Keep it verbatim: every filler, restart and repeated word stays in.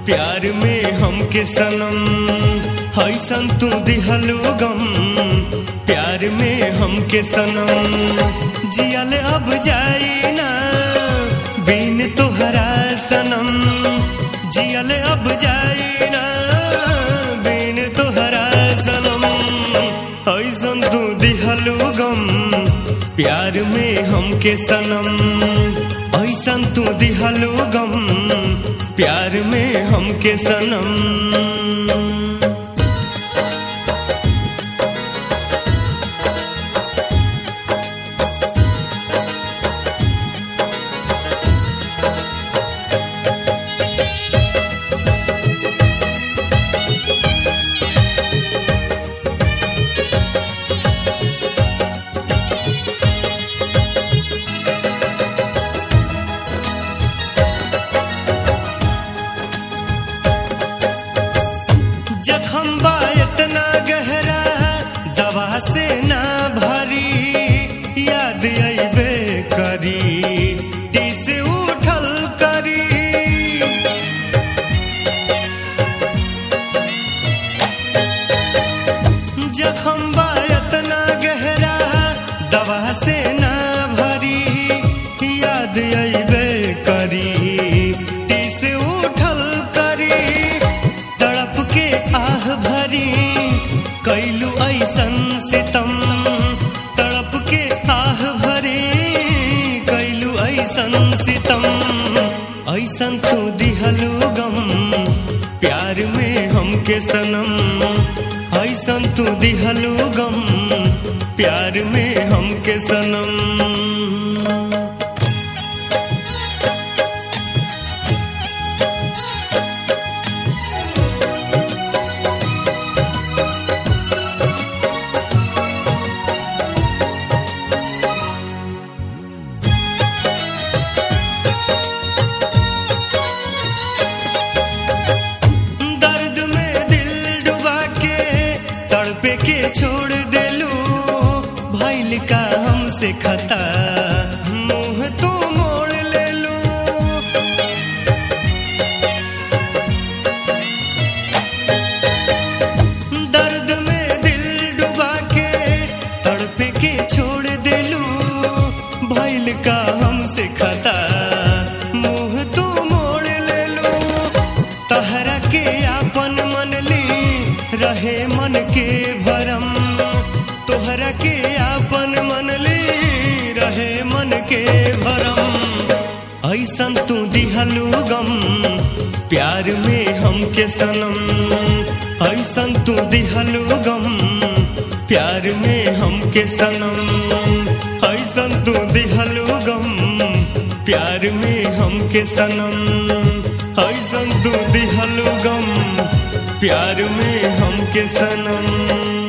प्यार में हमके सनम ऐसन तू दिहलू गम प्यार में हमके सनम जियल अब जाई ना बिन तोहरा सनम जियल अब जाई ना बिन तोहरा सनम ऐसन तू दिहलू गम प्यार में हमके सनम ऐसन तू दिहलू गम प्यार में हमके सनम। जखम बा इतना गहरा दवा से ना भरी याद अइबे करी टीस उठल करी जखम बा इतना गहरा दवा से ना भरी याद अइबे करी टीस उठल करी तड़प के आह भरी कैलू ऐसन सितम तड़प के आह भरी कैलू ऐसन सितम ऐसन तू दिहलू गम प्यार में हमके सनम ऐसन तू दिहलू गम प्यार में हमके सनम। तड़पे के छोड़ देलू भइल का हमसे खता मुंह तू मोड़ लेलू दर्द में दिल डुबा के तड़पे के छोड़ देलू भइल का हमसे खता मुंह तू मोड़ लेलू तहरा के आपन मन ली रहे मन के भरम तोहरा के आपन मन ली रहे मन के भरम ऐसन तू दिहलू गम प्यार में हमके सनम ऐसन तू दिहलू गम प्यार में हमके सनम ऐसन तू दिहलू गम प्यार में हमके सनम ऐसन तू दिहलू गम प्यार में हमके सनम।